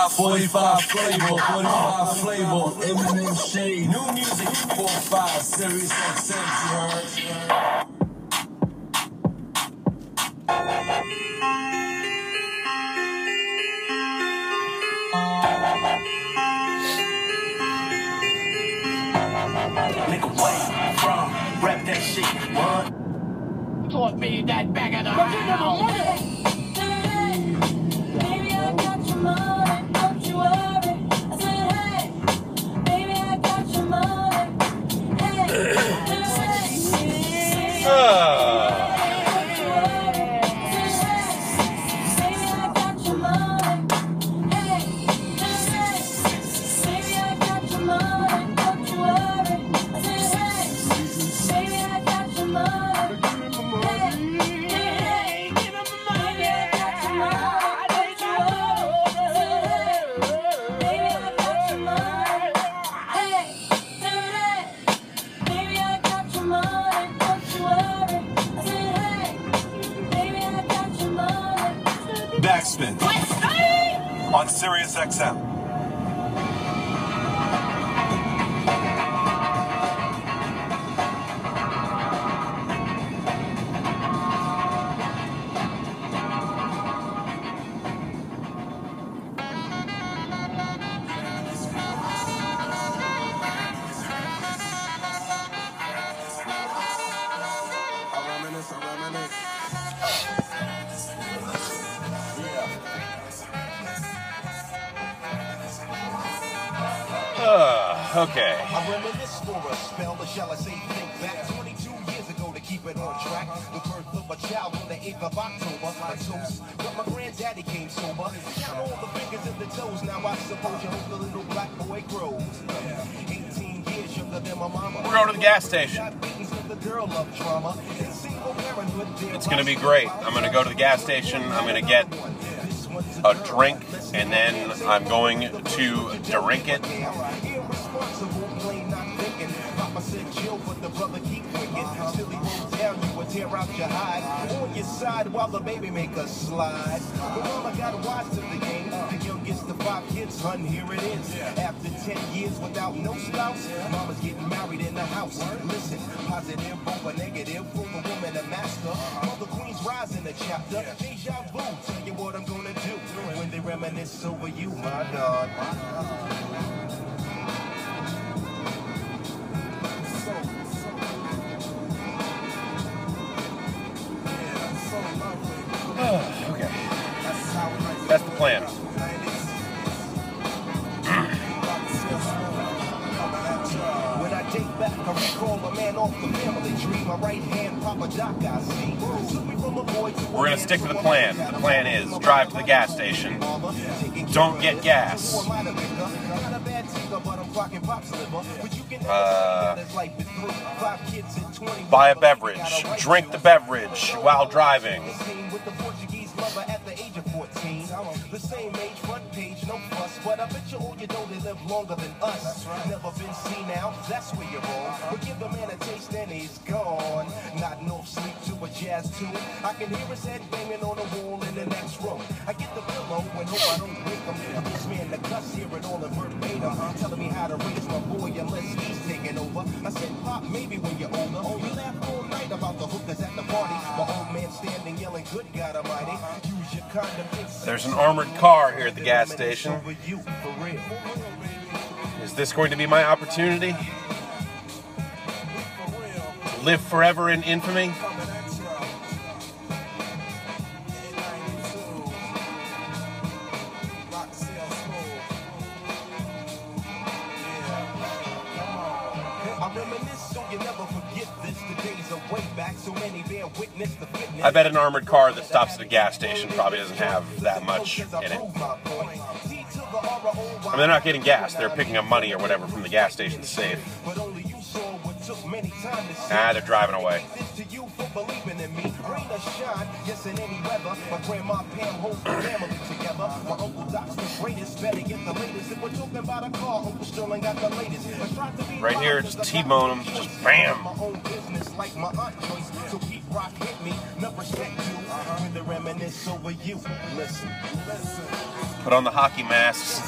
45 flavor, Eminem shade, new music, 4-5, Sirius XM, you heard? Nigga, where you from? Rap that shit, what? Taught me that back of the house. Baby, I got your money, don't you worry. I said, hey, baby, I got your money. Hey, Backspin on Sirius XM. Okay. I reminisce for a spell, or shall I say think back 22 years ago to keep it on track. The birth of a child on the 8th of October. A toast, but my granddaddy came sober. Count all the fingers and the toes, now I suppose you hope the little black boy grows. 18 years younger than my mama. We're going to the gas station. It's going to be great. I'm going to go to the gas station. I'm going to get a drink, and then I'm going to drink it. Papa said chill, but the brother keep winking. Still he won't tell you or tear out your hide. On your side while the baby make a slide. But mama got wise to the game. The youngest of 5 kids, son, here it is. After 10 years without no spouse, mama's getting married in the house. Listen, positive over negative, for the woman a master. Mother queens rise in the chapter. Deja vu, tell you what I'm gonna do when they reminisce over you, my God. Okay. That's the plan. When I take back, I recall a man off the family tree. My right hand, Papa Doc, I see. We're going to stick to the plan. The plan is drive to the gas station. Don't get gas. Buy a beverage. Drink the beverage while driving. The same age, front page, no fuss. But I bet you all you know they live longer than us. Never been seen now, that's where you're wrong. But give the man a taste and he's gone. Not enough sleep to a jazz tune. I can hear his head banging on the wall in the next room. I get the pillow and hope I don't wake him. This man the cuss, hear it all in verbatim. Telling me how to raise my boy unless he's taking over. I said, Pop, maybe when you're older. Oh, you laugh all night about the hookers at the party. My old man standing yelling, good God Almighty. Use your condom. There's an armored car here at the gas station. Is this going to be my opportunity? To live forever in infamy? I bet an armored car that stops at a gas station probably doesn't have that much in it. I mean, they're not getting gas. They're picking up money or whatever from the gas station safe. Ah, they're driving away. Right here, just T-bone them, just bam. rock hit me, never respect you. When they reminisce over you. Listen. Put on the hockey masks.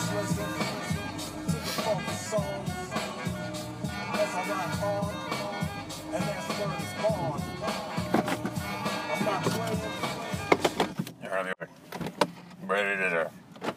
Ready to do.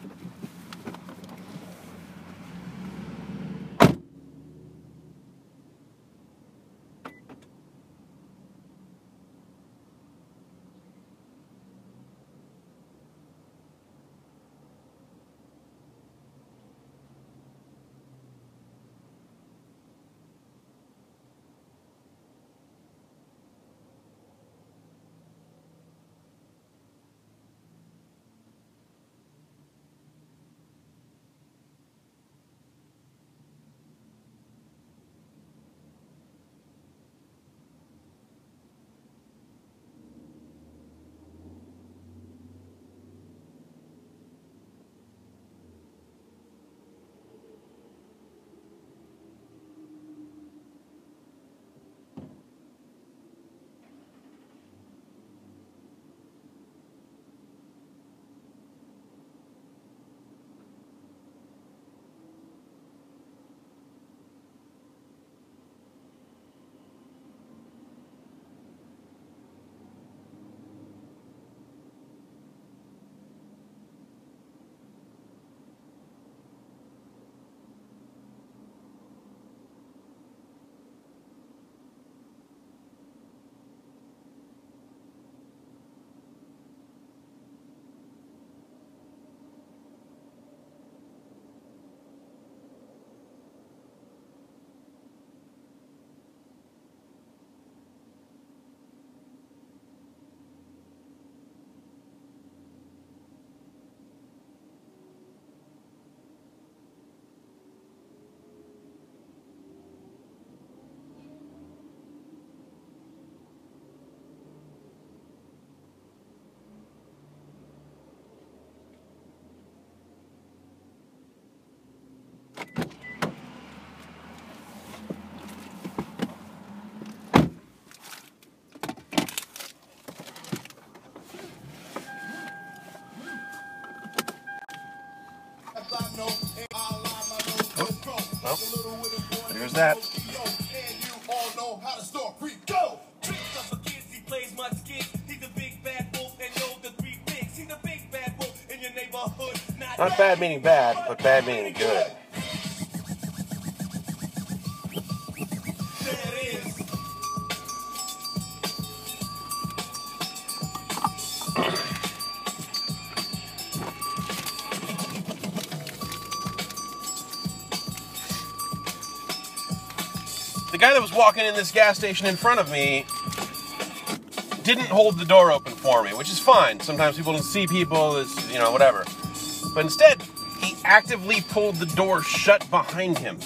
There's that. Not bad meaning bad, but bad meaning good. The guy that was walking in this gas station in front of me didn't hold the door open for me, which is fine. Sometimes people don't see people, it's, you know, whatever. But instead, he actively pulled the door shut behind him.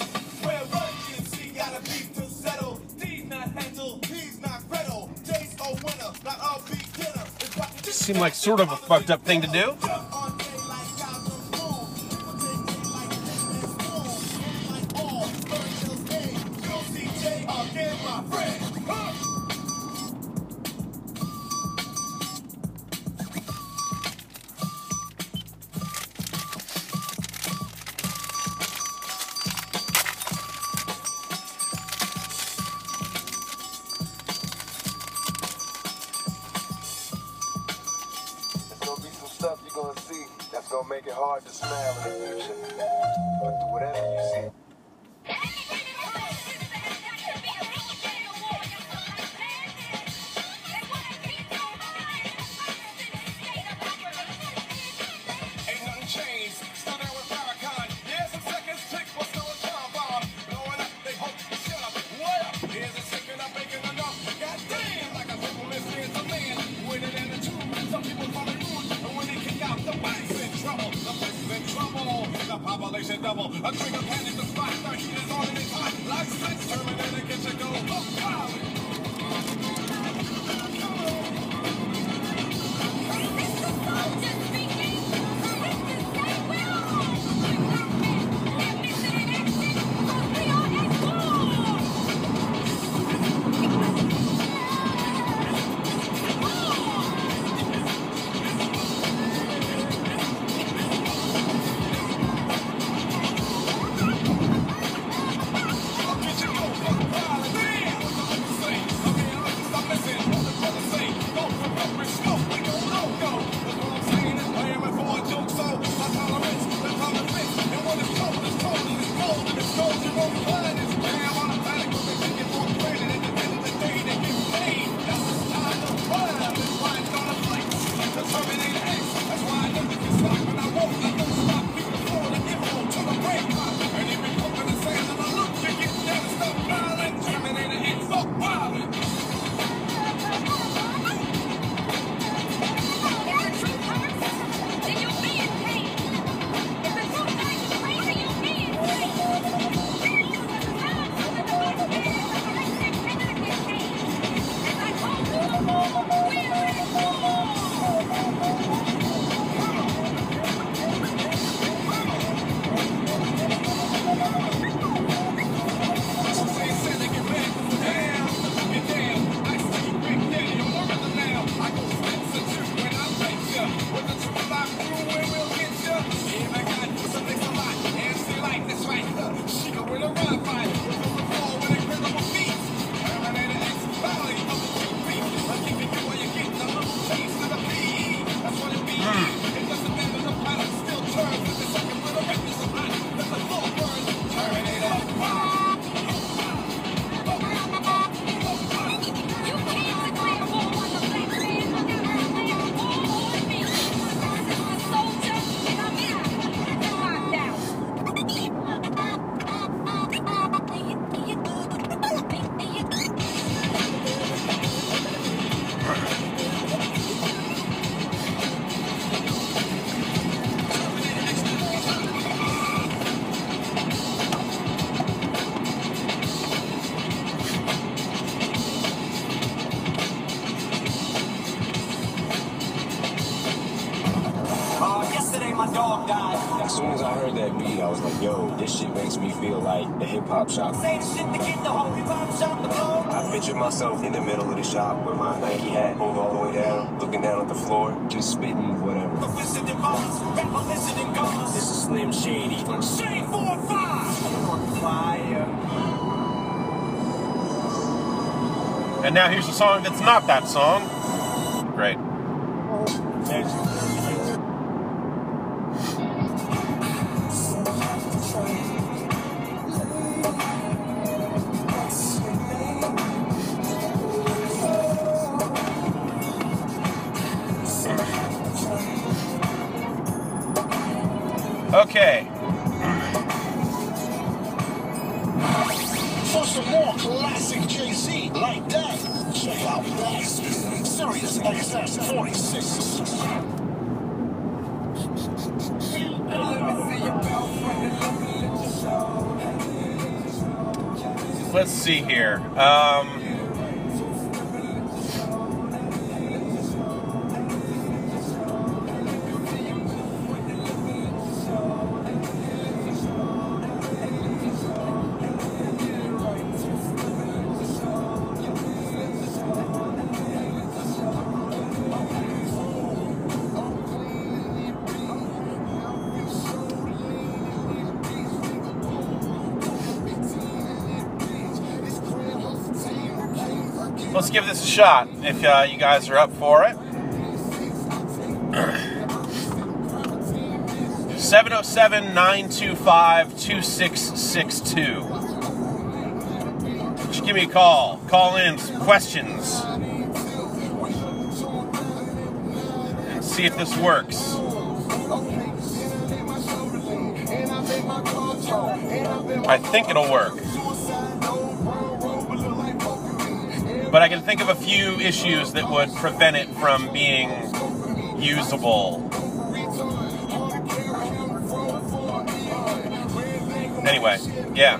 Seemed like sort of a fucked up thing to do. You're gonna see that's gonna make it hard to smile in the future. But through whatever you see. Ain't nothing changed. Still there with Farrakhan. Yeah, some seconds tick, but still a time bomb. Blowing up, they hope to shut up. What up? Here's a second, I'm making enough. Goddamn, like a simple misfit, a man with an attitude. Some people call it rude. And when they kick out, the bank's in trouble. The place is in trouble. The population double. A trigger panic, the spot. The heat is on and it's hot. Like sex, Terminator, get you go. Look, soon as I heard that beat, I was like, yo, this shit makes me feel like the hip-hop shop. Say the shit to get the whole hip-hop shop to go. I pictured myself in the middle of the shop with my Nike hat pulled all the way down, looking down at the floor, just spitting whatever. Visiting bars, rapper visiting cars. This is Slim Shady. Shade 4 or 5. On fire. And now here's a song that's not that song. Great. Okay. For some more classic Jay-Z like that, check out Blast, Sirius XS 46. Let's see here. Let's give this a shot if you guys are up for it. 707-925-2662. Just give me a call. Call in some questions. And see if this works. I think it'll work. But I can think of a few issues that would prevent it from being usable. Anyway, yeah.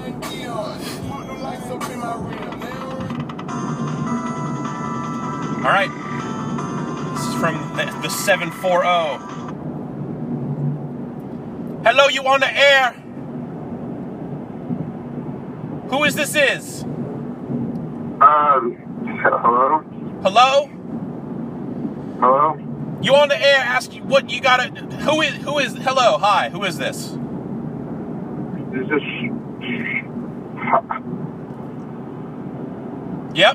All right. This is from the 740. Hello, you on the air? Who is this is? Hello? Hello? Hello? You on the air, ask you what you gotta, who is, hello, hi, who is this? Is this... Yep.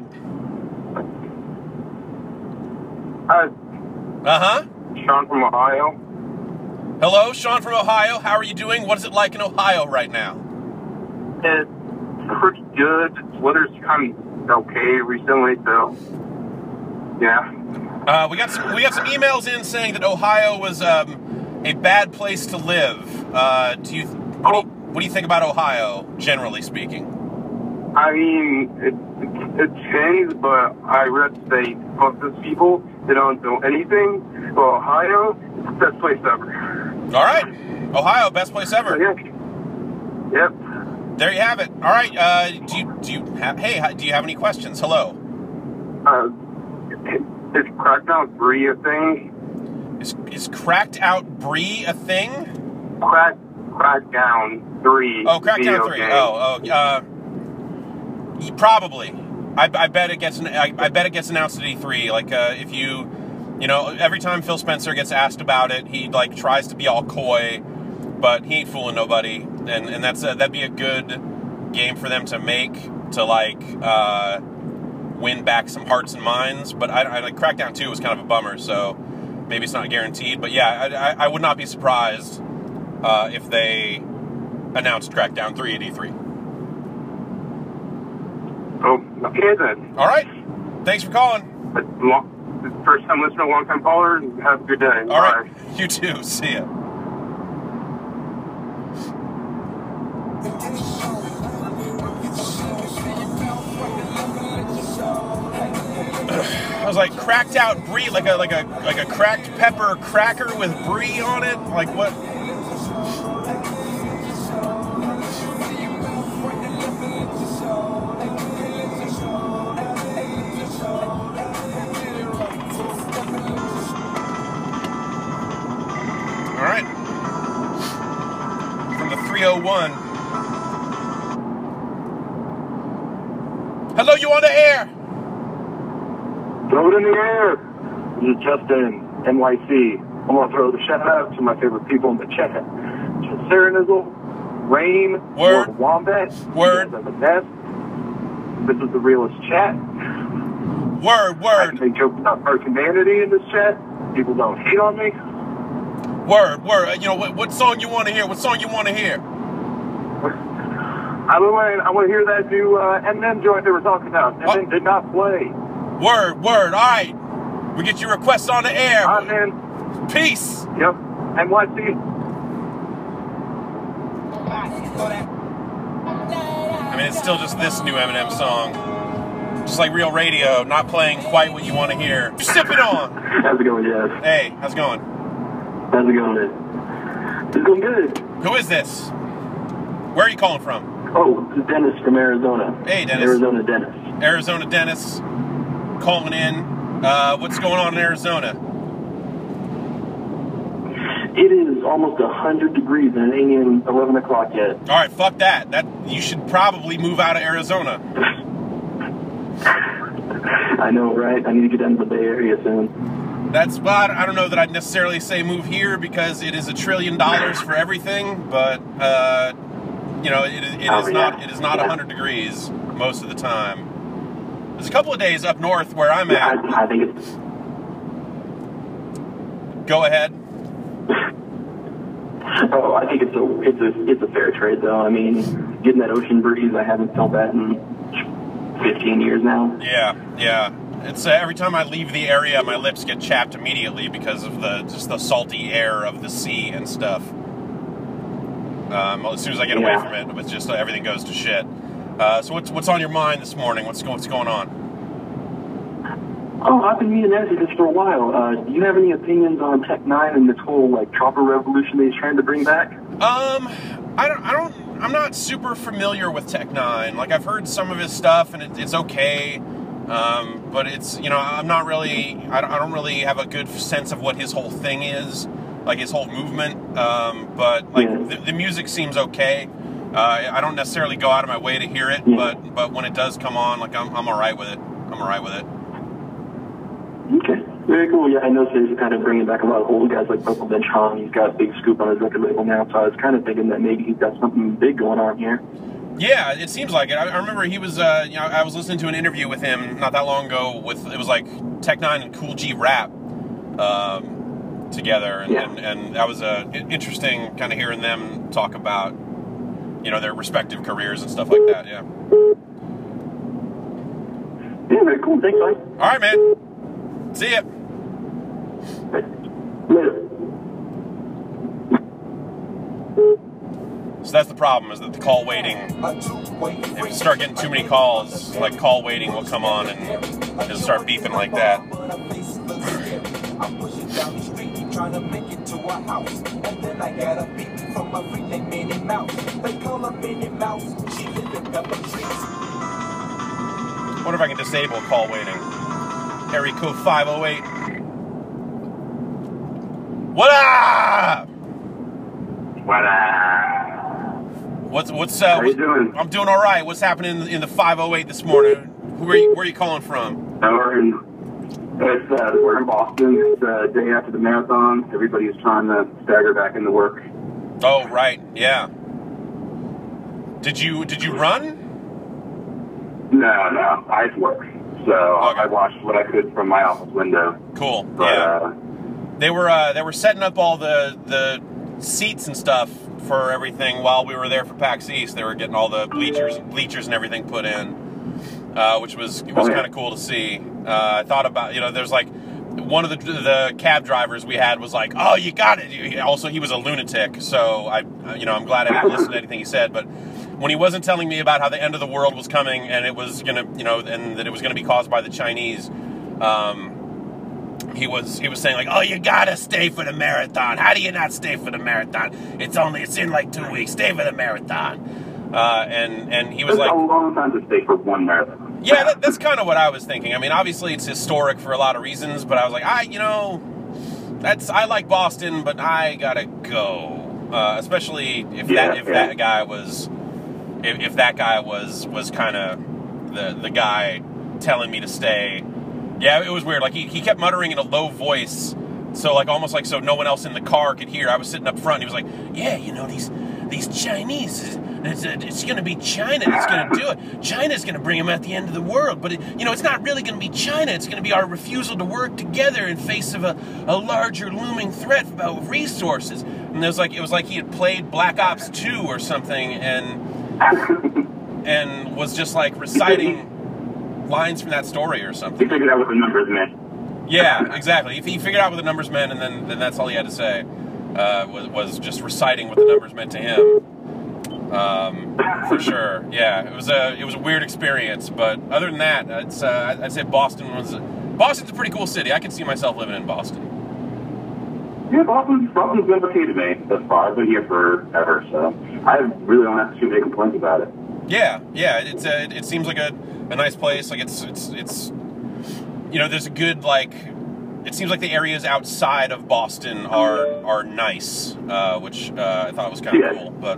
Hi, Uh-huh. Sean from Ohio. Hello, Sean from Ohio, how are you doing? What is it like in Ohio right now? It's pretty good. Weather's kind of okay recently, so... Yeah. We got some emails in saying that Ohio was a bad place to live. What do you think about Ohio, generally speaking? I mean, it depends, but I read they most people they don't know anything. Well, Ohio, best place ever. All right, Ohio, best place ever. Yeah. Yep. There you have it. All right. Do you have any questions? Hello. Is Cracked Out Brie a thing? Is Cracked Out Brie a thing? Crackdown 3. Oh, Crackdown 3. Probably. I bet it gets announced at E3. Like if you every time Phil Spencer gets asked about it, he like tries to be all coy, but he ain't fooling nobody. And that'd be a good game for them to make to like win back some hearts and minds. But I like Crackdown 2 was kind of a bummer, so maybe it's not guaranteed. But yeah, I would not be surprised if they announced Crackdown 3 at E3. Oh, okay then. All right. Thanks for calling. First time listener, long time caller. Have a good day. All right. You too. See ya. I was like Cracked Out Brie, like a cracked pepper cracker with brie on it. Like what? All right. Hello, you on the air? Throw it in the air. This is Justin, NYC. I want to throw the shout out to my favorite people in the chat. Sarah Nizzle, Rain, Word. Wombat. Word. You guys are the best. This is the realest chat. Word, I word, can make jokes about First Humanity in this chat. People don't hate on me. word, word. You know, what song you want to hear? What song you want to hear? I want to hear that new Eminem joint they were talking about. Eminem did not play. Word, word. All right. We get your requests on the air. All right, man. Peace. Yep. NYC. I mean, it's still just this new Eminem song. Just like Real Radio, not playing quite what you want to hear. You're sipping on. How's it going, Jeff? Hey, how's it going? How's it going? It's going good. Who is this? Where are you calling from? Oh, this is Dennis from Arizona. Hey, Dennis. Arizona Dennis. Arizona Dennis calling in. What's going on in Arizona? It is almost 100 degrees and it ain't even 11 o'clock yet. All right, fuck that. You should probably move out of Arizona. I know, right? I need to get down to the Bay Area soon. Well, I don't know that I'd necessarily say move here because it is $1 trillion for everything, but you know, it is not 100 degrees most of the time. There's a couple of days up north where I'm at. I think it's. Go ahead. Oh, I think it's a fair trade though. I mean, getting that ocean breeze, I haven't felt that in 15 years now. Yeah. It's every time I leave the area, my lips get chapped immediately because of the salty air of the sea and stuff. As soon as I get away from it, it's just everything goes to shit. So what's on your mind this morning? What's going on? Oh, I've been meaning to ask you this for a while. Do you have any opinions on Tech Nine and this whole like chopper revolution that he's trying to bring back? I'm not super familiar with Tech Nine. Like I've heard some of his stuff and it's okay. But it's, you know, I don't really have a good sense of what his whole thing is, like his whole movement. But like the music seems okay. I don't necessarily go out of my way to hear it, but when it does come on, like I'm all right with it. Okay, very cool. Yeah, I know he's kind of bringing back a lot of old guys like Purple Bench Hong. He's got a big scoop on his record label now, so I was kind of thinking that maybe he's got something big going on here. Yeah, it seems like it. I remember he was, I was listening to an interview with him not that long ago it was like Tech Nine and Cool G Rap together, and that was interesting kind of hearing them talk about, you know, their respective careers and stuff like that, yeah. Yeah, very cool. Thanks, Mike. All right, man. See ya. Later. So that's the problem, is that the call waiting, if you start getting too many calls, like call waiting will come on and it'll start beeping like that. I'm pushing down the street, trying to make it to a house. And then I got a beat from a freak named Minnie Mouse. They call her Minnie Mouse, she lives in Pepper Trees. Wonder if I can disable call waiting. Area code 508. What up? What What's How you doing? I'm doing all right. What's happening in the 508 this morning? Where are you calling from? We're in Boston. It's the day after the marathon. Everybody's trying to stagger back into work. Oh, right. Yeah. Did you run? No. I work. So I watched what I could from my office window. Cool. But, yeah. They were setting up all the seats and stuff for everything while we were there for PAX East. They were getting all the bleachers and everything put in, which was kind of cool to see. I thought about, you know, there's like one of the cab drivers we had was like, "Oh, you got it." Also, he was a lunatic, so I'm glad I didn't listen to anything he said. But when he wasn't telling me about how the end of the world was coming and it was gonna, you know, and that it was gonna be caused by the Chinese, he was saying like, "Oh, you gotta stay for the marathon. How do you not stay for the marathon? It's in like 2 weeks. Stay for the marathon." And he was That's like, a long time to stay for one marathon. Yeah, that's kind of what I was thinking. I mean, obviously it's historic for a lot of reasons, but I was like, I like Boston, but I gotta go. Especially if that guy was kind of the guy telling me to stay. Yeah, it was weird. Like he kept muttering in a low voice, so like almost like so no one else in the car could hear. I was sitting up front. And he was like, "Yeah, you know these Chinese. It's going to be China that's going to do it. China's going to bring them at the end of the world. But it's not really going to be China. It's going to be our refusal to work together in face of a larger looming threat about resources." And it was like he had played Black Ops 2 or something, and was just like reciting lines from that story or something. He figured out what the numbers meant. Yeah, exactly. He figured out what the numbers meant, and then that's all he had to say. Was just reciting what the numbers meant to him. For sure. Yeah, it was a weird experience, but other than that, I'd say Boston's a pretty cool city. I could see myself living in Boston. Yeah, Boston's been okay to me thus far. I've been here forever, so I really don't have too many complaints about it. Yeah. It seems like a nice place. Like it's there's a good like. It seems like the areas outside of Boston are nice, which I thought was kind of cool. But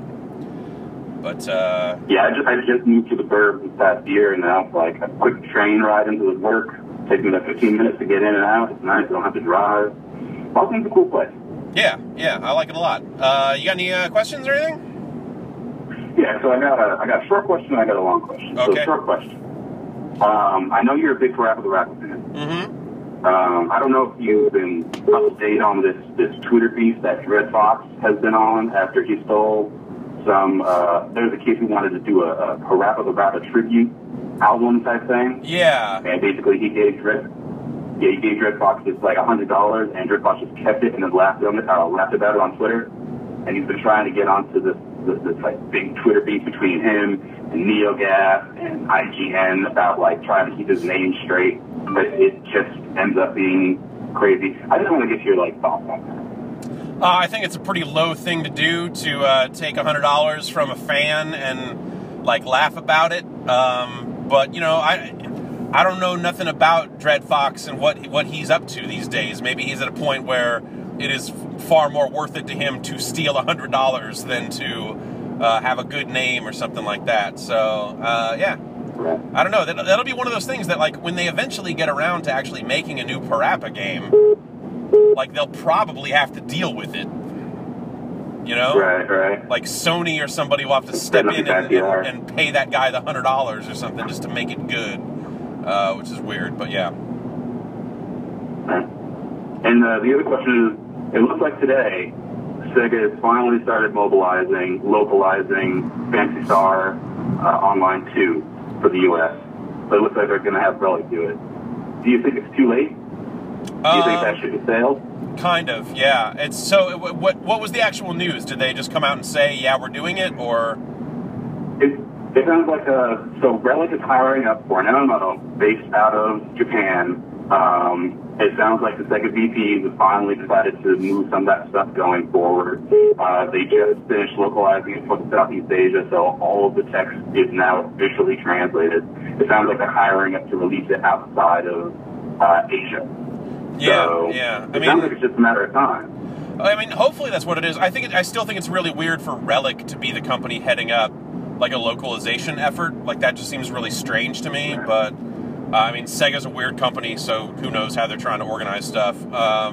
yeah, I just moved to the burbs this past year, and now like a quick train ride into the work takes me like 15 minutes to get in and out. It's nice. I don't have to drive. Boston's a cool place. Yeah, I like it a lot. You got any questions or anything? Yeah, so I got a short question and I got a long question. Okay. So short question. I know you're a big Parappa the Rapper fan. Mm-hmm. I don't know if you've been up to date on this Twitter piece that Dread Fox has been on after he stole some. There's a kid who wanted to do a Parappa the Rapper tribute album type thing. Yeah. And basically he gave Dread Fox just like $100, and Dread Fox just kept it and then laughed about it on Twitter. And he's been trying to get onto this like big Twitter beef between him and NeoGaf and IGN about like trying to keep his name straight, but it just ends up being crazy. I just want to get your like thoughts on that. I think it's a pretty low thing to do to take $100 from a fan and like laugh about it. But I don't know nothing about Dread Fox and what he's up to these days. Maybe he's at a point where it is far more worth it to him to steal $100 than to have a good name or something like that. So, yeah. I don't know. That'll be one of those things that, like, when they eventually get around to actually making a new Parappa game, like, they'll probably have to deal with it. You know? Right. Like, Sony or somebody will have to step in and pay that guy the $100 or something just to make it good, which is weird, but yeah. And the other question is, it looks like today, Sega has finally started localizing Phantasy Star Online 2 for the U.S. So it looks like they're going to have Relic do it. Do you think it's too late? Do you think that should have sailed? Kind of, yeah. It's so. What was the actual news? Did they just come out and say, "Yeah, we're doing it," or? It sounds like so Relic is hiring up for an MMO based out of Japan. It sounds like the Sega VPs have finally decided to move some of that stuff going forward. They just finished localizing it for Southeast Asia, so all of the text is now officially translated. It sounds like they're hiring up to release it outside of Asia. Yeah. It sounds like it's just a matter of time. I mean, hopefully that's what it is. I still think it's really weird for Relic to be the company heading up like a localization effort. Like that just seems really strange to me, but. I mean, Sega's a weird company, so who knows how they're trying to organize stuff. I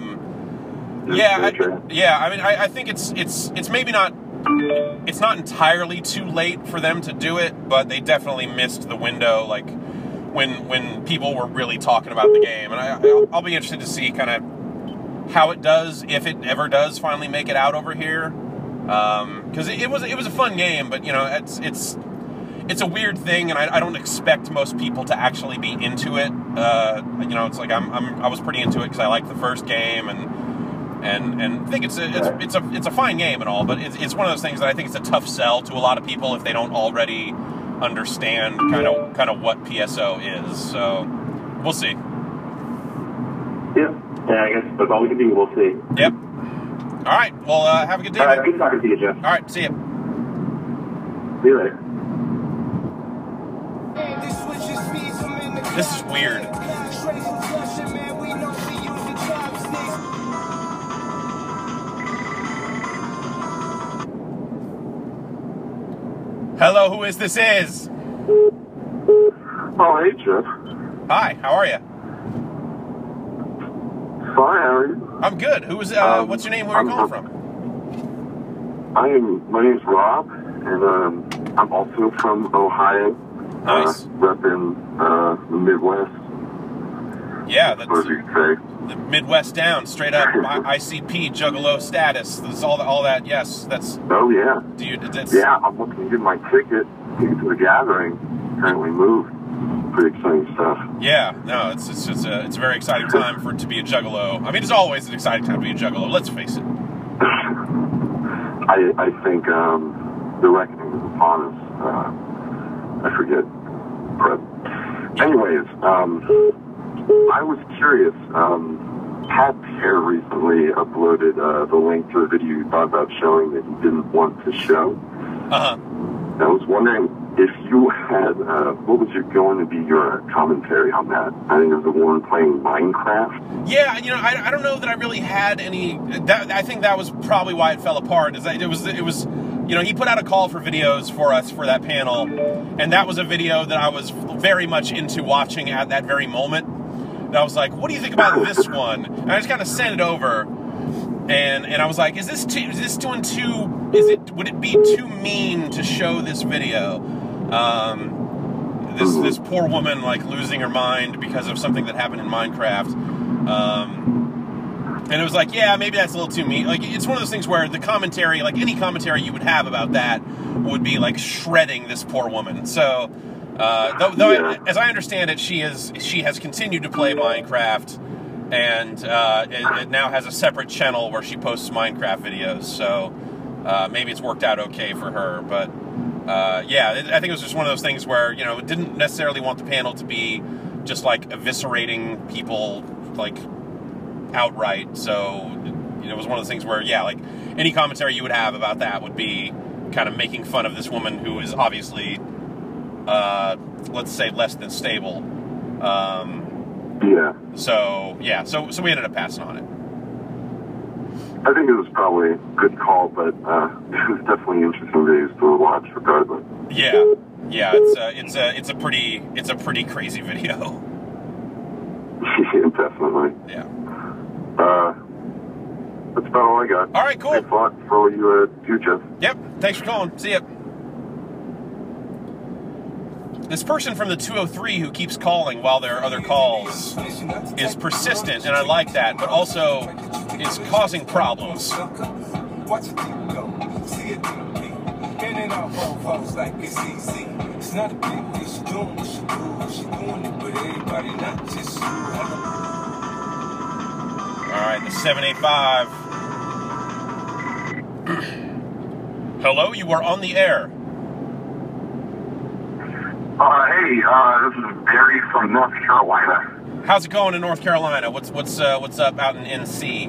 think it's maybe not. It's not entirely too late for them to do it, but they definitely missed the window. Like when people were really talking about the game, and I'll be interested to see kind of how it does, if it ever does finally make it out over here. Because it was a fun game, but it's a weird thing, and I don't expect most people to actually be into it. It's like I was pretty into it because I liked the first game, and think it's a fine game and all, but it's one of those things that I think it's a tough sell to a lot of people if they don't already understand kind of what PSO is. So we'll see. Yeah, I guess that's all we can do. We'll see. Yep. All right. Well, have a good day. All right. Good talking to you, Jeff. All right. See you. See you later. This is weird. Hello, who is this? Oh, hey, Jeff. Hi, how are you? Fine, how are you? I'm good. What's your name? Where are you calling from? My name's Rob, and I'm also from Ohio. Nice. Repping the Midwest. Yeah, that's What you say? the Midwest down, straight up ICP, Juggalo status. That's all that. Yes, that's. Oh, yeah. Yeah, I'm looking to get my ticket to the gathering. Currently moved. Pretty exciting stuff. Yeah, no, it's a very exciting time to be a Juggalo. I mean, it's always an exciting time to be a Juggalo. Let's face it. I think the reckoning is upon us. I forget. But anyways, I was curious. Pat Pear recently uploaded the link to a video you thought about showing that you didn't want to show. Uh-huh. I was wondering if you had, what was going to be your commentary on that? I think it was the one playing Minecraft. Yeah, I don't know that I really had any. I think that was probably why it fell apart. It was. He put out a call for videos for us for that panel, and that was a video that I was very much into watching at that very moment. And I was like, "What do you think about this one?" And I just kind of sent it over, and I was like, would it be too mean to show this video? This poor woman like losing her mind because of something that happened in Minecraft. And it was like, yeah, maybe that's a little too mean. Like, it's one of those things where the commentary, like any commentary you would have about that, would be like shredding this poor woman. So, as I understand it, she has continued to play Minecraft, and it now has a separate channel where she posts Minecraft videos. So maybe it's worked out okay for her. But I think it was just one of those things where it didn't necessarily want the panel to be just like eviscerating people like outright. So it was one of those things where like any commentary you would have about that would be kind of making fun of this woman who is obviously let's say less than stable. So we ended up passing on it. I think it was probably a good call, but it was definitely interesting videos to watch regardless. Yeah, it's a pretty crazy video. Definitely. Yeah. That's about all I got. All right, cool. Thanks a lot for all you do, Jeff. Yep. Thanks for calling. See ya. This person from the 203 who keeps calling while there are other calls is persistent, and I like that, but also is causing problems. Alright, the 785. Hello, you are on the air. Hey, this is Barry from North Carolina. How's it going in North Carolina? What's up out in NC?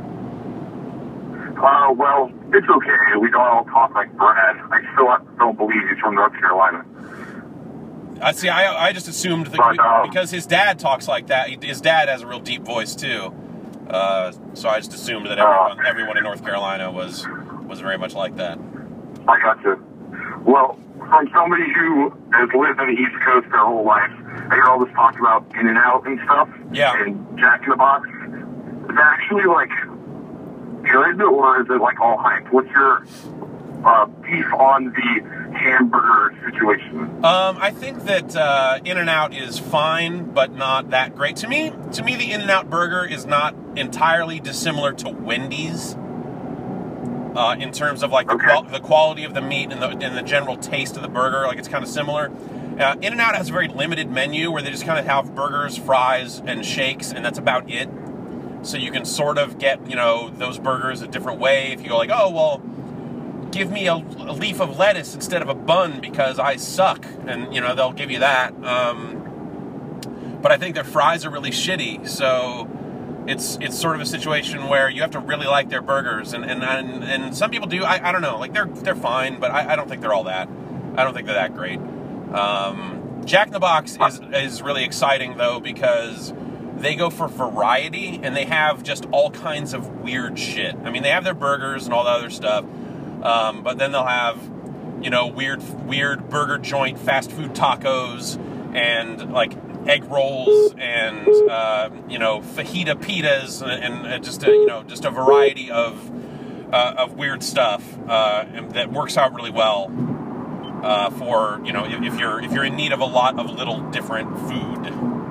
Well, it's okay. We don't all talk like Brad. I still don't believe he's from North Carolina. See, I just assumed that because his dad talks like that. His dad has a real deep voice too. So I just assumed that everyone in North Carolina was very much like that. I gotcha. Well, from somebody who has lived on the East Coast their whole life, I hear all this talk about In-N-Out and stuff. Yeah. And Jack in the Box. Is that actually like good, or is it like all hype? What's your beef on the hamburger situation? I think that In-N-Out is fine, but not that great. To me, the In-N-Out burger is not entirely dissimilar to Wendy's in terms of like the quality of the meat and the general taste of the burger. Like, it's kind of similar. In-N-Out has a very limited menu where they just kind of have burgers, fries, and shakes, and that's about it. So you can sort of get, those burgers a different way. If you go like, oh, well, give me a leaf of lettuce instead of a bun because I suck. And, they'll give you that. But I think their fries are really shitty. So it's sort of a situation where you have to really like their burgers. And some people do. I don't know. Like, they're fine, but I don't think they're all that. I don't think they're that great. Jack in the Box is really exciting, though, because they go for variety, and they have just all kinds of weird shit. I mean, they have their burgers and all the other stuff, but then they'll have, weird burger joint, fast food tacos, and like egg rolls and fajita pitas and just a variety of weird stuff and that works out really well for if you're in need of a lot of little different food.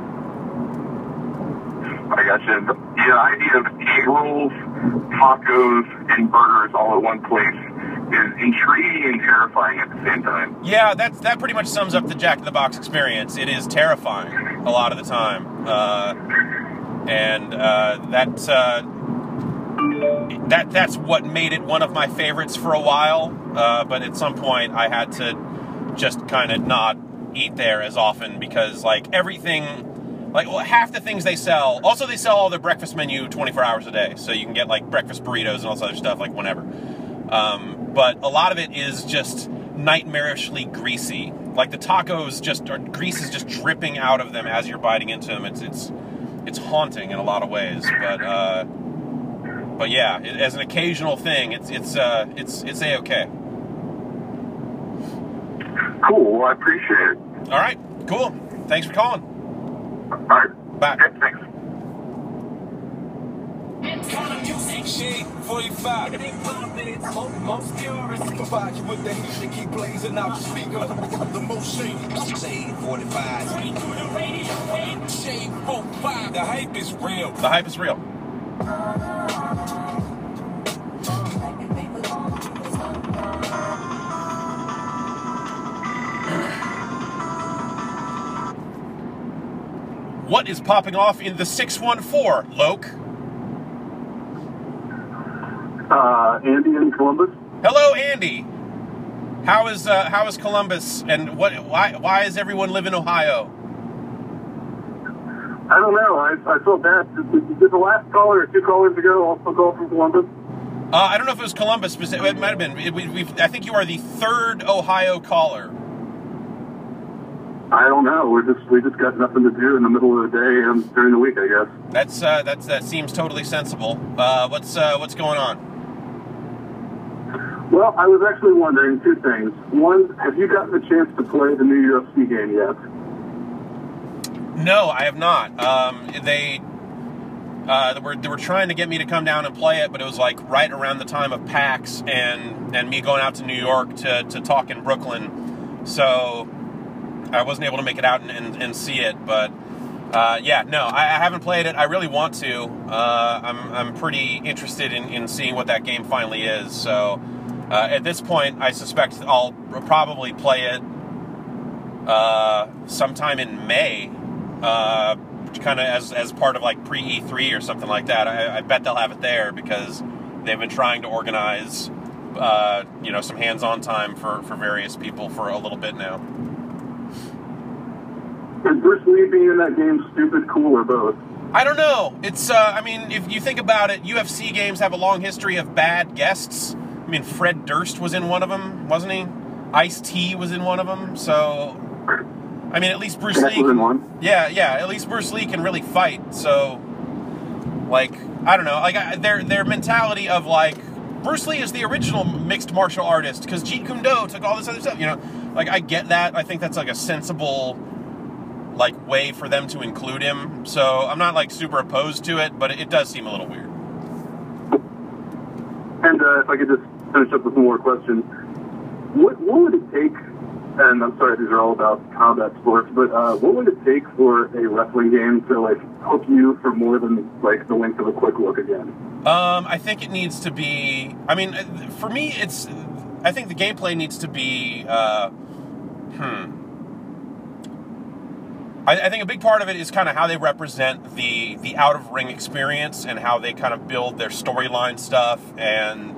I gotcha. The idea of egg rolls, tacos, and burgers all at one place is intriguing and terrifying at the same time. Yeah, that pretty much sums up the Jack in the Box experience. It is terrifying a lot of the time, that's what made it one of my favorites for a while. But at some point, I had to just kind of not eat there as often because everything. Half the things they sell. Also, they sell all their breakfast menu 24 hours a day, so you can get breakfast burritos and all this other stuff whenever. But a lot of it is just nightmarishly greasy. The tacos grease is just dripping out of them as you're biting into them. It's haunting in a lot of ways. But yeah, as an occasional thing, it's a-okay. Cool. Well, I appreciate it. All right. Cool. Thanks for calling. All right. Bye. Yeah, thanks. Shade 45. Most purist. Provide you with the heat to keep blazing out the speaker. The most shade 45. Shade 45. The hype is real. The hype is real. What is popping off in the 614, Loke? Andy in Columbus. Hello, Andy. How is Columbus, and why is everyone live in Ohio? I don't know. I felt bad. Did the last caller or two callers ago also call from Columbus? I don't know if it was Columbus, but it might have been. I think you are the third Ohio caller. I don't know. We just got nothing to do in the middle of the day and during the week, I guess. That seems totally sensible. What's going on? Well, I was actually wondering two things. One, have you gotten the chance to play the new UFC game yet? No, I have not. They were trying to get me to come down and play it, but it was right around the time of PAX and me going out to New York to talk in Brooklyn. So I wasn't able to make it out and see it, but I haven't played it. I really want to. I'm pretty interested in seeing what that game finally is. So at this point, I suspect I'll probably play it sometime in May, kind of as part of pre-E3 or something like that. I bet they'll have it there because they've been trying to organize some hands-on time for various people for a little bit now. Is Bruce Lee being in that game stupid, cool, or both? I don't know. It's, if you think about it, UFC games have a long history of bad guests. Fred Durst was in one of them, wasn't he? Ice-T was in one of them. So, at least Bruce Lee. Was in one. Yeah. At least Bruce Lee can really fight. So, I don't know. Their mentality of Bruce Lee is the original mixed martial artist because Jeet Kune Do took all this other stuff. I get that. I think that's a sensible way for them to include him. So I'm not super opposed to it, but it does seem a little weird. And if I could just finish up with one more question. What would it take, and I'm sorry these are all about combat sports, but what would it take for a wrestling game to hook you for more than the length of a quick look again? I think it needs to be, for me I think the gameplay needs to be I think a big part of it is kind of how they represent the out-of-ring experience and how they kind of build their storyline stuff and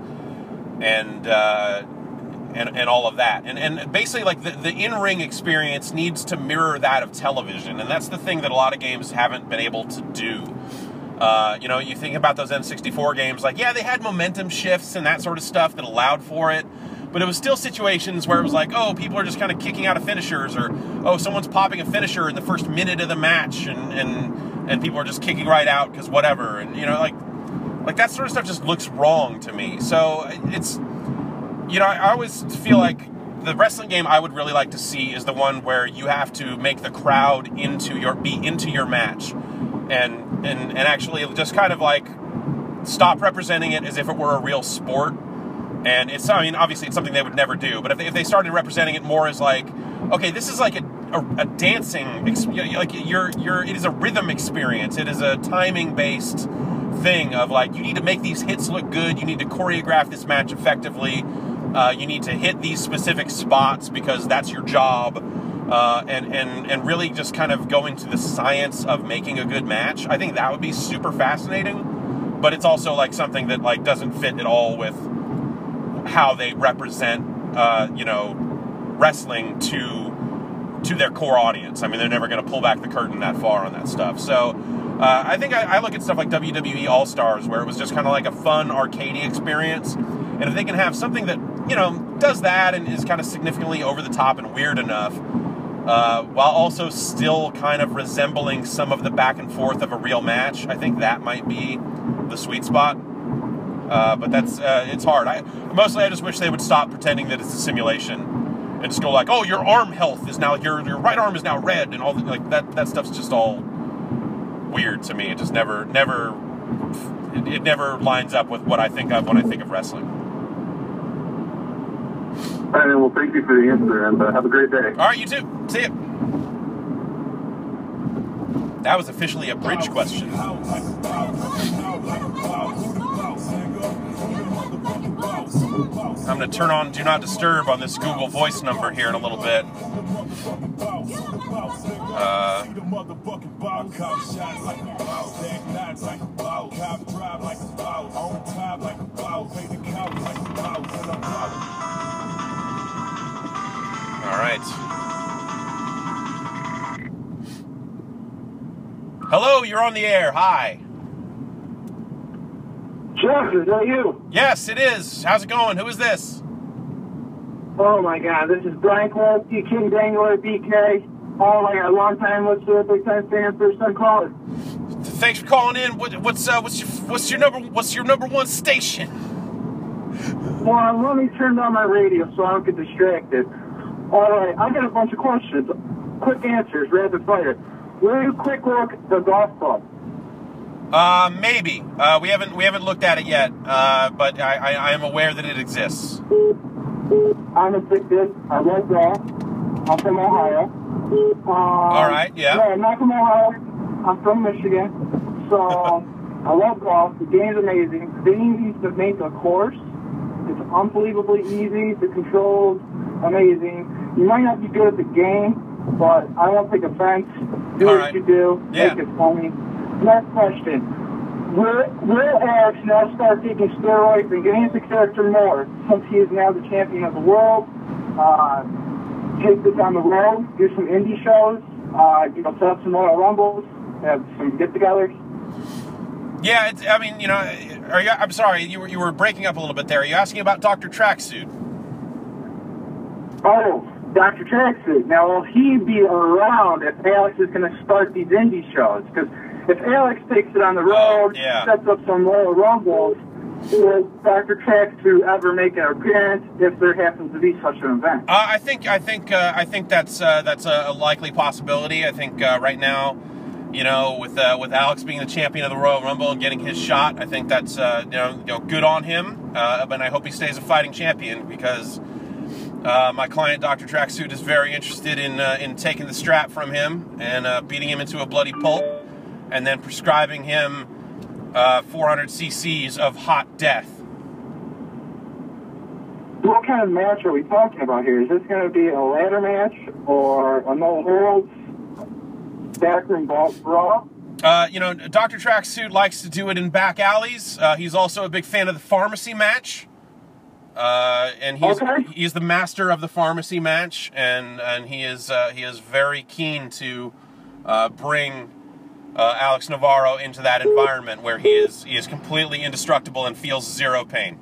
all of that. And basically, the in-ring experience needs to mirror that of television, and that's the thing that a lot of games haven't been able to do. You think about those N64 games, they had momentum shifts and that sort of stuff that allowed for it. But it was still situations where it was people are just kind of kicking out of finishers, or someone's popping a finisher in the first minute of the match, and people are just kicking right out because whatever, and that sort of stuff just looks wrong to me. So it's I always feel the wrestling game I would really like to see is the one where you have to make the crowd be into your match, and actually just kind of like stop representing it as if it were a real sport. And it's, I mean, obviously it's something they would never do, but if they started representing it more as like, okay, this is like a dancing, like it is a rhythm experience. It is a timing based thing of like, you need to make these hits look good. You need to choreograph this match effectively. You need to hit these specific spots because that's your job. And really just kind of go into the science of making a good match. I think that would be super fascinating, but it's also like something that like doesn't fit at all with how they represent, wrestling to their core audience. I mean, they're never going to pull back the curtain that far on that stuff. So I think I look at stuff like WWE All-Stars, where it was just kind of like a fun arcadey experience. And if they can have something that, does that and is kind of significantly over the top and weird enough, while also still kind of resembling some of the back and forth of a real match, I think that might be the sweet spot. But that's it's hard. I just wish they would stop pretending that it's a simulation and just go like, oh, your arm health is now, your right arm is now red, and all like that stuff's just all weird to me. It just never lines up with what I think of when I think of wrestling. All right, well, thank you for the answer, and have a great day. All right, you too. See ya. That was officially a bridge question. I'm going to turn on Do Not Disturb on this Google Voice number here in a little bit. All right. Hello, you're on the air. Hi. Jeff, is that you? Yes, it is. How's it going? Who is this? Oh my God, this is Brian Kowalski, King Dangler, BK. Oh my God, long time listener, big time fan, first time caller. Thanks for calling in. What's your number one station? Well, let me turn down my radio so I don't get distracted. All right, I got a bunch of questions. Quick answers, rapid fire. Will you quick look the golf club? Maybe. We haven't looked at it yet, but I am aware that it exists. I'm addicted. I love golf. I'm from Ohio. All right, yeah. No, I'm not from Ohio. I'm from Michigan. So I love golf. The game's amazing. They need to make a course. It's unbelievably easy. The controls, amazing. You might not be good at the game, but I won't take offense. Do All what right. you do. Yeah. Make it funny. Next question. Will Alex now start taking steroids and getting into character more since he is now the champion of the world? Take this on the road, do some indie shows, set up some Royal Rumbles, have some get-togethers. Yeah, I'm sorry, you were breaking up a little bit there. Are you asking about Dr. Tracksuit? Oh, Dr. Tracksuit. Now, will he be around if Alex is going to start these indie shows? Because if Alex takes it on the road, sets up some Royal Rumbles, will Dr. Tracksuit ever make an appearance if there happens to be such an event? I think that's a likely possibility. I think right now, with Alex being the champion of the Royal Rumble and getting his shot, I think that's good on him. But I hope he stays a fighting champion because my client Dr. Tracksuit is very interested in taking the strap from him and beating him into a bloody pulp, and then prescribing him 400 cc's of hot death. What kind of match are we talking about here? Is this going to be a ladder match or a no holds backroom brawl? Dr. Tracksuit likes to do it in back alleys. He's also a big fan of the pharmacy match. And he's the master of the pharmacy match, and he is very keen to bring Alex Navarro into that environment where he is completely indestructible and feels zero pain.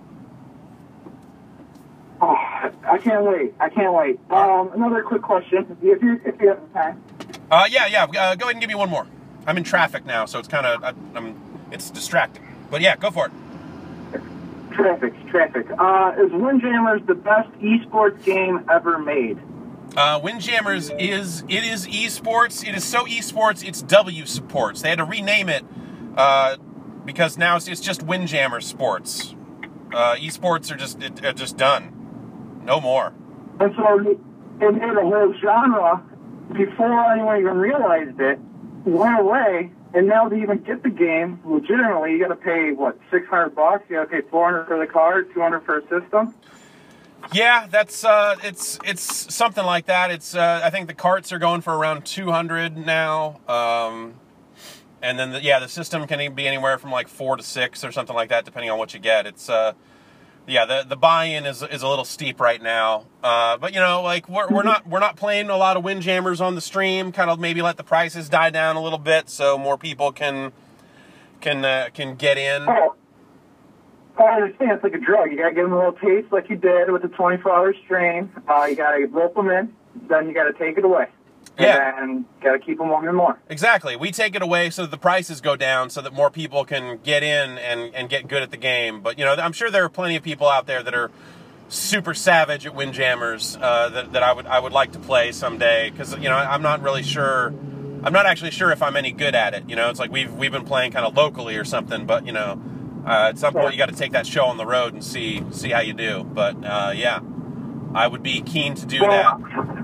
Oh, I can't wait. Another quick question, if you have the time. Yeah. Go ahead and give me one more. I'm in traffic now, so it's kind of it's distracting. But yeah, go for it. Traffic. Is Windjammers the best esports game ever made? Windjammers is esports. It is so esports, it's W Sports. They had to rename it because now it's just Windjammer Sports. Esports are just done. No more. And so it made a whole genre before anyone even realized it, went away, and now to even get the game legitimately, you got to pay what, $600? You got to pay $400 for the card, $200 for a system. Yeah, that's it's something like that. It's I think the carts are going for around $200 now, and then the system can be anywhere from like 4 to 6 or something like that, depending on what you get. It's the buy-in is a little steep right now, but you know, like we're not playing a lot of Windjammers on the stream. Kind of maybe let the prices die down a little bit so more people can get in. Oh, I understand. It's like a drug. You got to give them a little taste, like you did with the 24-hour stream. You got to rope them in, then you got to take it away. Yeah. And got to keep them wanting more. Exactly. We take it away so that the prices go down so that more people can get in and get good at the game. But, you know, I'm sure there are plenty of people out there that are super savage at Windjammers that I would like to play someday because, you know, I'm not actually sure if I'm any good at it. You know, it's like we've been playing kind of locally or something, but, you know, at some point you got to take that show on the road and see how you do. But, yeah, I would be keen to do that.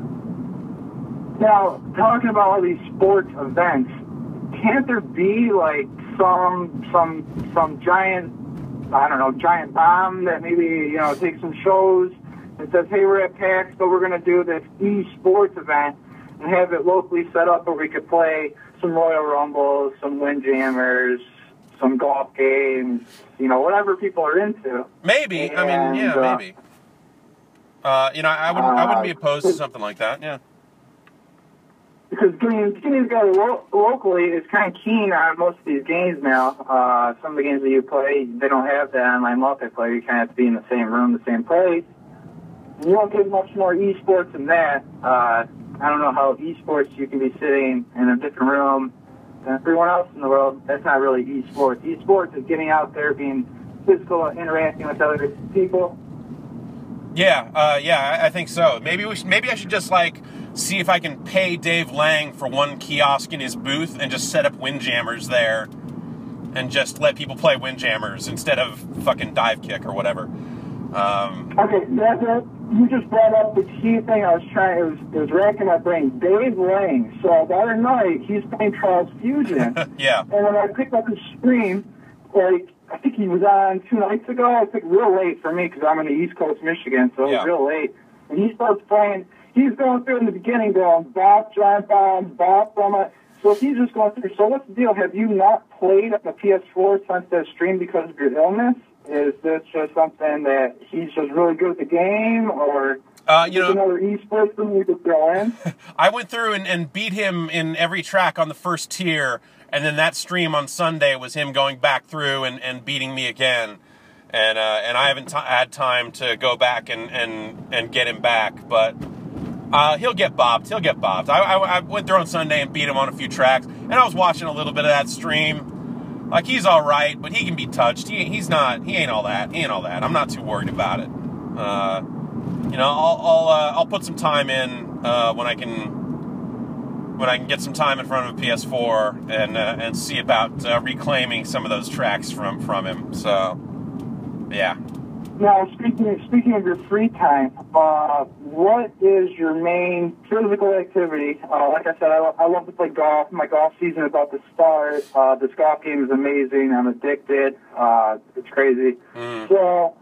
Now, talking about all these sports events, can't there be like some giant, I don't know, giant bomb that maybe, you know, takes some shows and says, hey, we're at PAX, but we're going to do this esports event and have it locally set up where we could play some Royal Rumbles, some Windjammers, some golf games, you know, whatever people are into. Maybe. And, maybe. You know, I wouldn't be opposed to something like that. Yeah. Because getting together locally is kind of keen on most of these games now. Some of the games that you play, they don't have that online multiplayer. You kind of have to be in the same room, the same place. You don't get much more esports than that. I don't know how esports you can be sitting in a different room than everyone else in the world. That's not really esports. Esports is getting out there, being physical, interacting with other people. Yeah, I think so. Maybe I should just like see if I can pay Dave Lang for one kiosk in his booth and just set up Windjammers there and just let people play Windjammers instead of fucking Dive Kick or whatever. Okay, you just brought up the key thing I was trying, it was racking my brain. Dave Lang. So the other night, he's playing Trials Fusion. Yeah. And when I picked up his stream, like, I think he was on 2 nights ago. I think real late for me because I'm in the East Coast, Michigan, so it was real late. And he starts playing. He's going through in the beginning going, bop, giant bomb, bop, bomb. So he's just going through. So what's the deal? Have you not played on the PS4 since that stream because of your illness? Is this just something that he's just really good at the game, or you know, another esports thing you could throw in? I went through and beat him in every track on the first tier, and then that stream on Sunday was him going back through and beating me again. And I haven't had time to go back and get him back, but he'll get bopped. I went through on Sunday and beat him on a few tracks, and I was watching a little bit of that stream. Like, he's all right, but he can be touched. He ain't all that. I'm not too worried about it. You know, I'll put some time in when I can get some time in front of a PS4 and see about reclaiming some of those tracks from him. So, yeah. Now, speaking of your free time, what is your main physical activity? Like I said, I love to play golf. My golf season is about to start. This golf game is amazing. I'm addicted. It's crazy. So,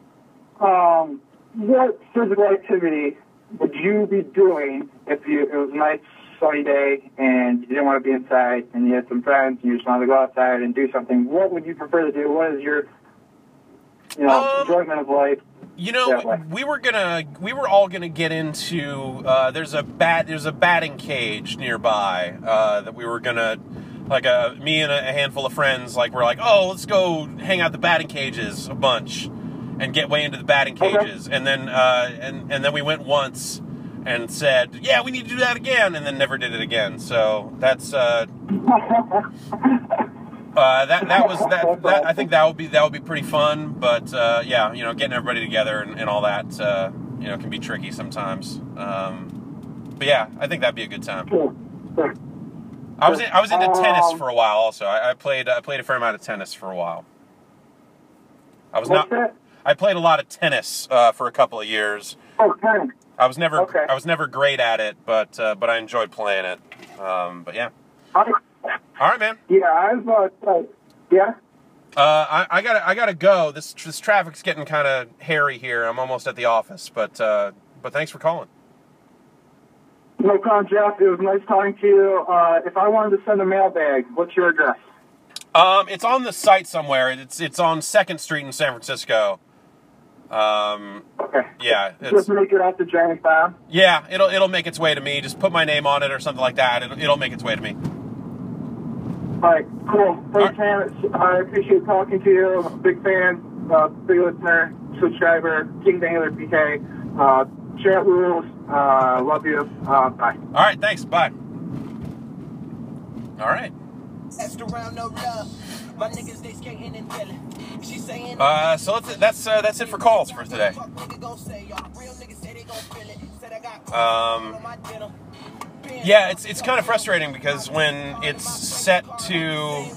what physical activity would you be doing if it was a nice sunny day and you didn't want to be inside and you had some friends and you just wanted to go outside and do something? What would you prefer to do? What is your enjoyment of life? You know, we were all gonna get into. There's a batting cage nearby that we were gonna, like, me and a handful of friends, like, we're like, oh, let's go hang out the batting cages a bunch and get way into the batting cages, and then and then we went once and said, yeah, we need to do that again, and then never did it again. So that's I think that would be pretty fun. But yeah, you know, getting everybody together and all that, you know, can be tricky sometimes. But yeah, I think that'd be a good time. I was into tennis for a while. Also, I played a fair amount of tennis for a while. I played a lot of tennis for a couple of years. Oh, tennis. I was never great at it, but I enjoyed playing it. But yeah. All right, man. Yeah, I've yeah. I gotta go. This traffic's getting kind of hairy here. I'm almost at the office, but thanks for calling. No problem, Jeff. It was nice talking to you. If I wanted to send a mailbag, what's your address? It's on the site somewhere. It's on 2nd Street in San Francisco. Okay. Yeah. Just make it out to Giant Bob. Yeah, it'll make its way to me. Just put my name on it or something like that. It'll make its way to me. All right, cool. Thanks, man. I appreciate talking to you. I'm a big fan, big listener, subscriber, King Dangler PK. Chat rules. Love you. Bye. All right, thanks. Bye. All right. So that's it for calls for today. Yeah, it's kind of frustrating because when it's set to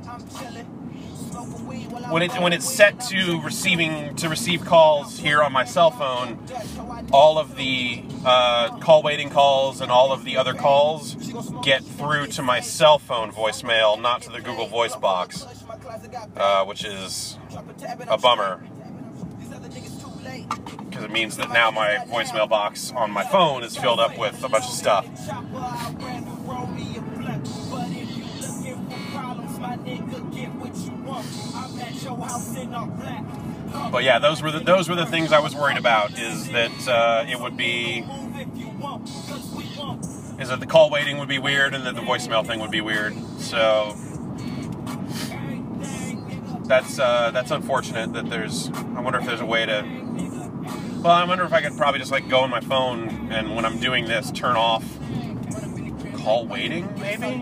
receive calls here on my cell phone, all of the call waiting calls and all of the other calls get through to my cell phone voicemail, not to the Google Voice box, which is a bummer because it means that now my voicemail box on my phone is filled up with a bunch of stuff. But yeah, those were the things I was worried about. Is that the call waiting would be weird, and that the voicemail thing would be weird. So that's unfortunate. That I wonder if there's a way to. Well, I wonder if I could probably just like go on my phone and when I'm doing this, turn off call waiting, maybe.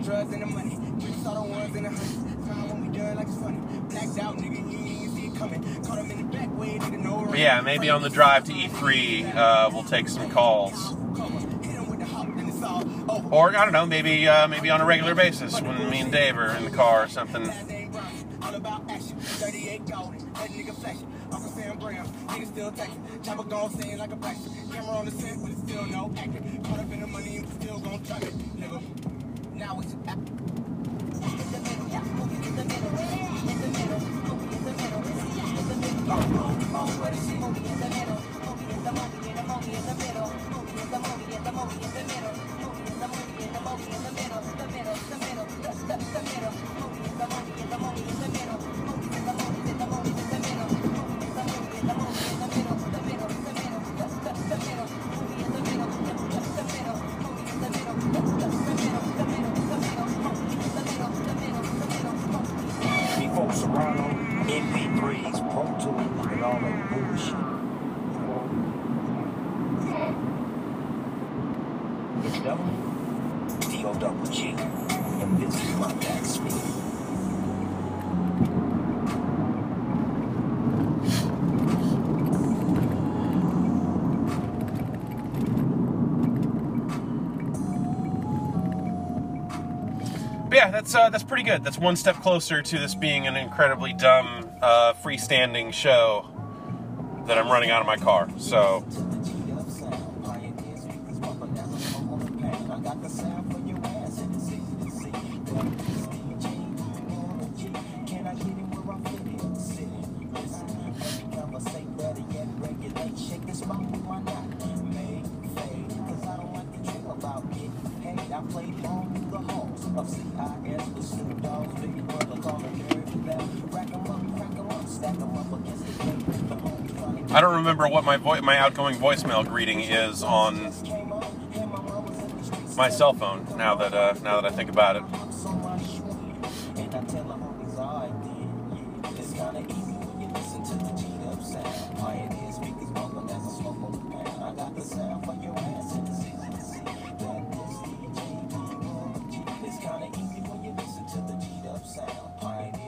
But yeah, maybe on the drive to E3, we'll take some calls. Or, I don't know, maybe on a regular basis when me and Dave are in the car or something. MP3s, Pro Tools, and all that bullshit. It's D-O-double-G, and this is my backspeed. Yeah, that's pretty good. That's one step closer to this being an incredibly dumb freestanding show that I'm running out of my car. So I don't remember what my outgoing voicemail greeting is on my cell phone. Now that I think about it. It's kinda easy when you listen to the G-Dub sound.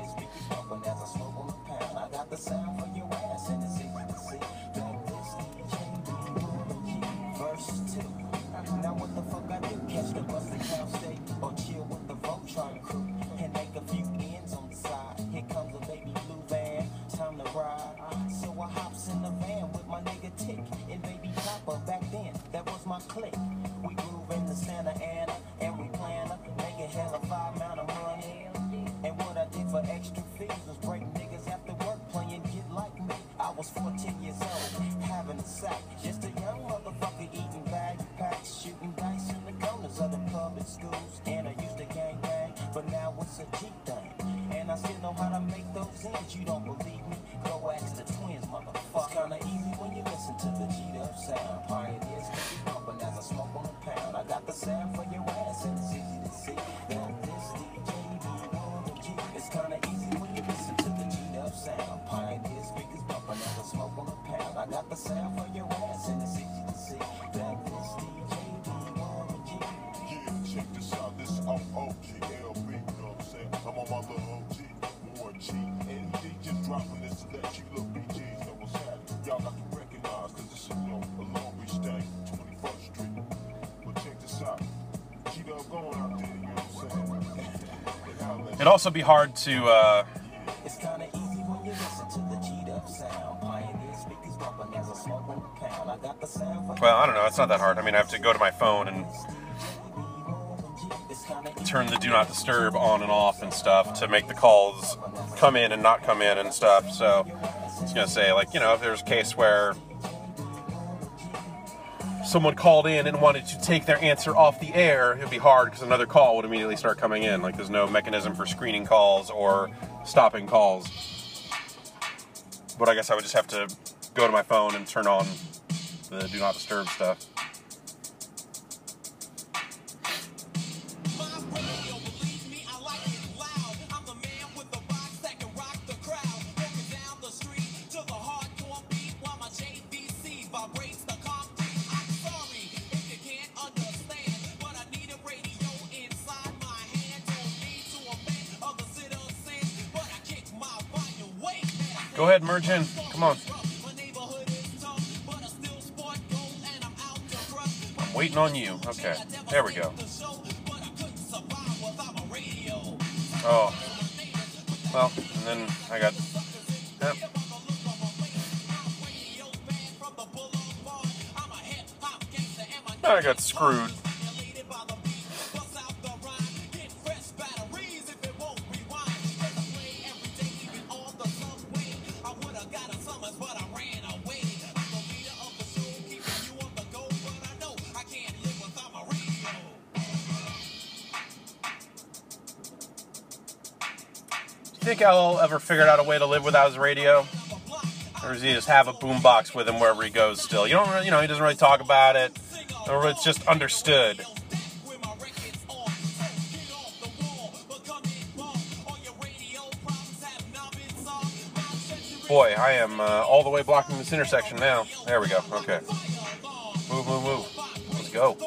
town state or chill with the Voltron crew and make a few ends on the side. Here comes a baby blue van, time to ride. So I hops in the van with my nigga Tick and baby Papa. Back then, that was my clique. We groove in the Santa Ana and we plan to make a hell of a amount of money. And what I did for extra fees was break niggas after work playing Get Like Me. I was 14 years old, having a sack. Just a young motherfucker eating bag packs, shooting dice in the corners of the public schools. And I used to gang bang, but now it's a G thing. And I still know how to make those ends. You don't believe me? Go ask the twins, motherfucker. It's kinda easy when you listen to the G-Dub sound. Pioneers keep pumping as I smoke on a pound. I got the sound for your ass and it's easy to see that this DJ it's kinda easy when you listen to the G-Dub sound. Pioneer speakers bumping as I smoke on a pound. I got the sound for your ass and it's easy to see that this DJ D1G. Yeah, check this out. This is OGLB, you know what I'm saying? I'm on my little OG, Warren G. And he just dropping this to let you little BGs know what's happening. Y'all got to recognize, cause this is, you know, a Long Beach thing, 21st Street. But check this out. G-Dub going out there, you know what I'm saying? It'd also be hard to, It's kinda easy when you listen to the G-Dub sound. Pioneer speakers bumping as I smoke on the pound. I got the sound for well, I don't know, it's not that hard. I mean, I have to go to my phone and turn the Do Not Disturb on and off and stuff to make the calls come in and not come in and stuff. So I was going to say, like, you know, if there's a case where someone called in and wanted to take their answer off the air, it would be hard because another call would immediately start coming in. Like, there's no mechanism for screening calls or stopping calls. But I guess I would just have to go to my phone and turn on the Do Not Disturb stuff. Go ahead, merge in. Come on. I'm waiting on you. Okay. There we go. Oh. Well, and then I got... Yep. I got screwed. Think I'll ever figure out a way to live without his radio, or does he just have a boombox with him wherever he goes? Still, you don't really, you know, he doesn't really talk about it, or it's just understood. Boy, I am all the way blocking this intersection now. There we go. Okay, move, move, move. Let's go.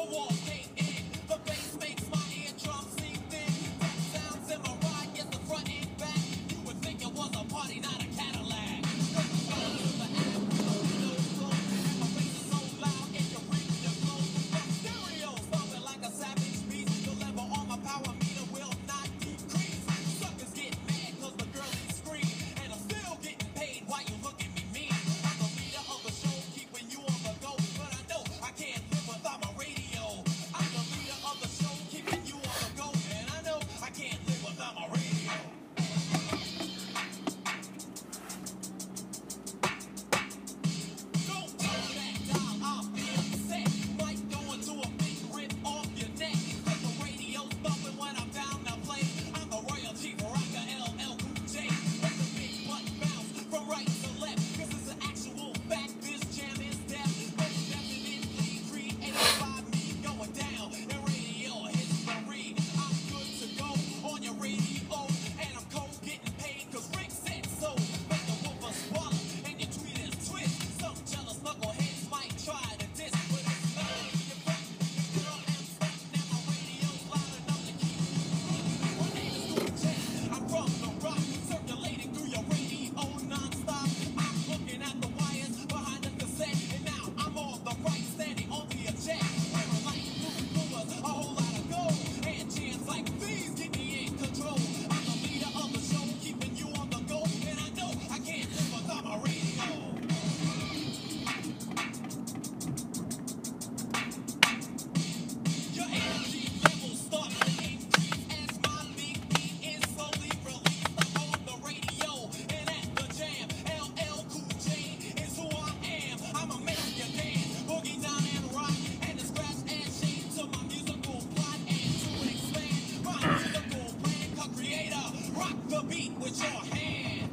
beat with your hand.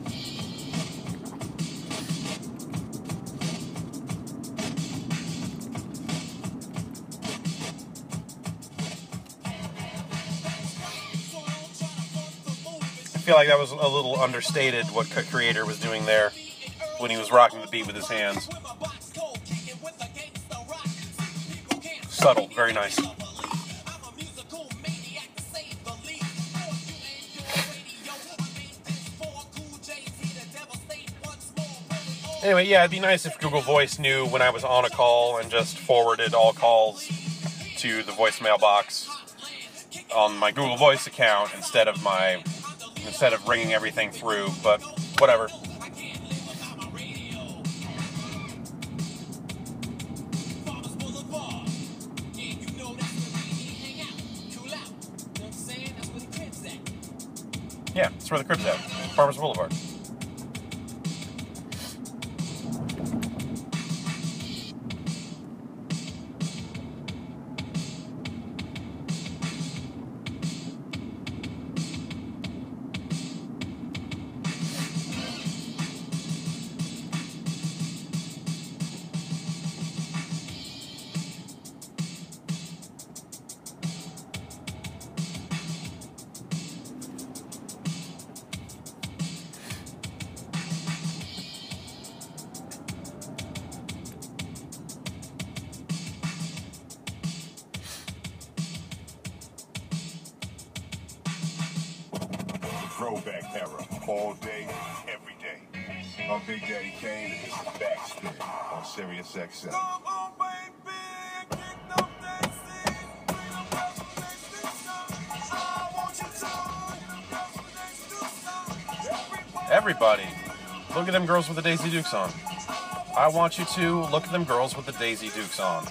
I feel like that was a little understated what Creator was doing there when he was rocking the beat with his hands. Subtle, very nice. Anyway, yeah, it'd be nice if Google Voice knew when I was on a call and just forwarded all calls to the voicemail box on my Google Voice account instead of ringing everything through, but whatever. Yeah, that's where the crib's at. Farmers Boulevard. Throwback era, all day, every day. On Big Daddy Kane, this is Backspin on Sirius XM. Everybody, look at them girls with the Daisy Dukes on. I want you to look at them girls with the Daisy Dukes on.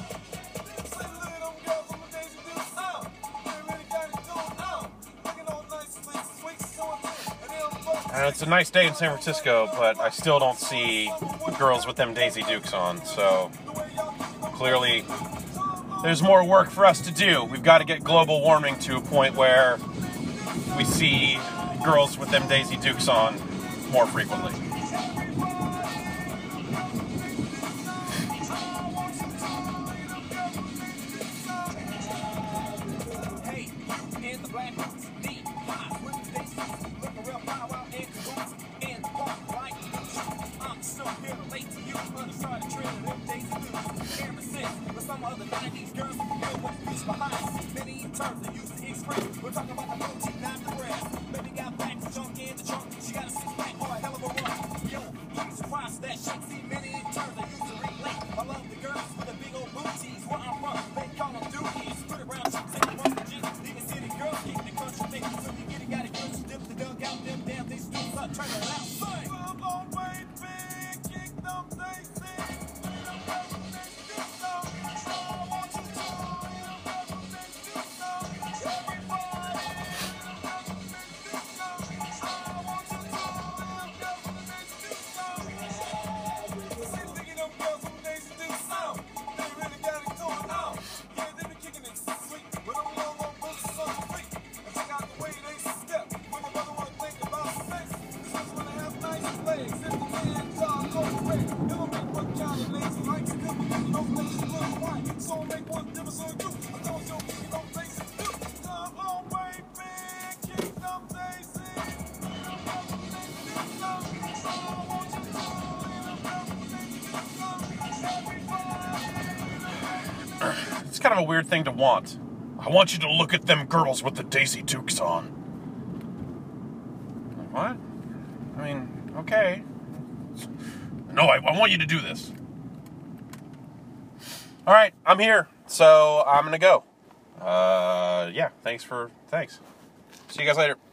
And it's a nice day in San Francisco, but I still don't see girls with them Daisy Dukes on, so clearly there's more work for us to do. We've got to get global warming to a point where we see girls with them Daisy Dukes on more frequently. It's kind of a weird thing to want. I want you to look at them girls with the Daisy Dukes on. What? I mean, okay. No, I want you to do this. All right, I'm here, so I'm gonna go. Yeah, thanks. See you guys later.